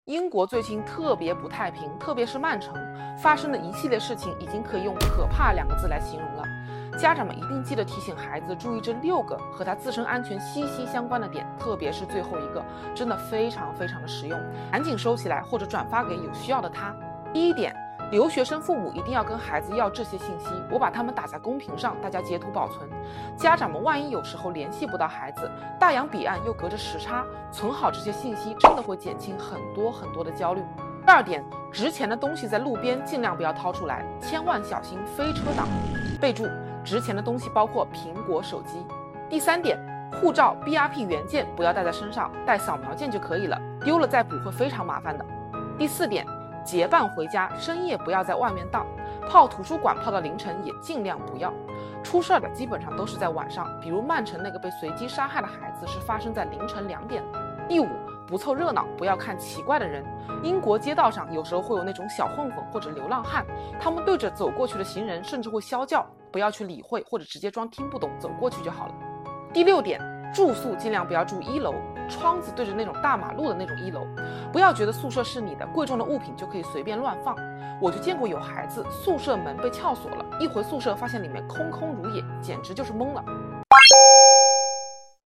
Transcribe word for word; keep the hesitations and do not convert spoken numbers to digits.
英国最近特别不太平，特别是曼城发生的一系列事情，已经可以用可怕两个字来形容了。家长们一定记得提醒孩子注意这六个和他自身安全息息相关的点，特别是最后一个，真的非常非常的实用，赶紧收起来或者转发给有需要的他。第一点，留学生父母一定要跟孩子要这些信息，我把它们打在公屏上，大家截图保存。家长们万一有时候联系不到孩子，大洋彼岸又隔着时差，存好这些信息真的会减轻很多很多的焦虑。第二点，值钱的东西在路边尽量不要掏出来，千万小心飞车党。备注：值钱的东西包括苹果手机。第三点，护照 B R P 原件不要带在身上，带扫描件就可以了，丢了再补会非常麻烦的。第四点，结伴回家，深夜不要在外面荡，泡图书馆泡到凌晨也尽量不要。出事的基本上都是在晚上，比如曼城那个被随机杀害的孩子是发生在凌晨两点。第五，不凑热闹，不要看奇怪的人。英国街道上有时候会有那种小混混或者流浪汉，他们对着走过去的行人甚至会啸叫，不要去理会或者直接装听不懂走过去就好了。第六点，住宿尽量不要住一楼，窗子对着那种大马路的那种一楼，不要觉得宿舍是你的，贵重的物品就可以随便乱放。我就见过有孩子宿舍门被撬锁了，一回宿舍发现里面空空如也，简直就是懵了。